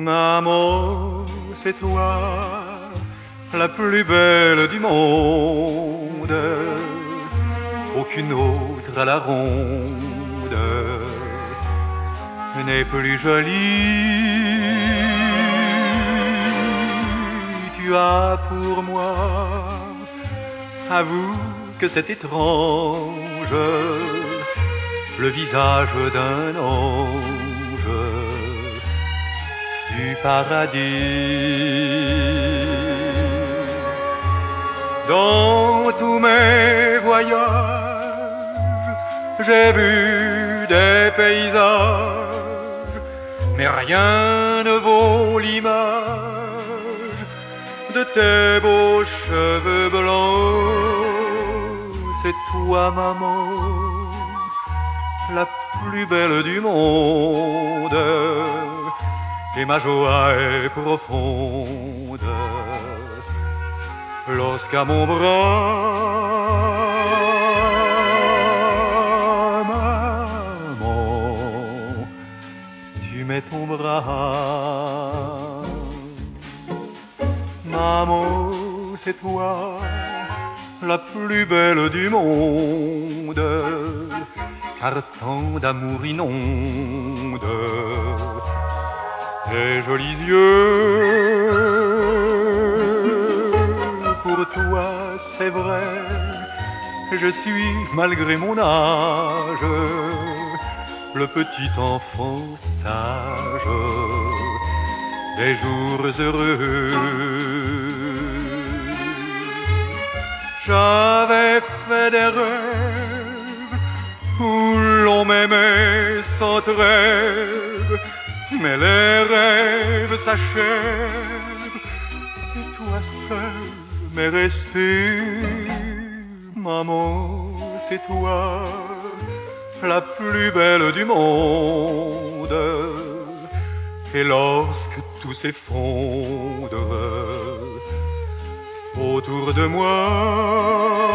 Maman, c'est toi, la plus belle du monde. Aucune autre à la ronde n'est plus jolie. Tu as pour moi, avoue que c'est étrange, le visage d'un ange du paradis. Dans tous mes voyages, j'ai vu des paysages, mais rien ne vaut l'image de tes beaux cheveux blancs. C'est toi, maman, la plus belle du monde, et ma joie est profonde lorsqu'à mon bras, maman, tu mets ton bras. Maman, c'est toi, la plus belle du monde, car tant d'amour inonde tes jolis yeux. Pour toi, c'est vrai, je suis, malgré mon âge, le petit enfant sage des jours heureux. J'avais fait des rêves où l'on m'aimait sans trêve, mais les rêves s'achèvent et toi seul m'est resté. Maman, c'est toi, la plus belle du monde, et lorsque tout s'effondre autour de moi,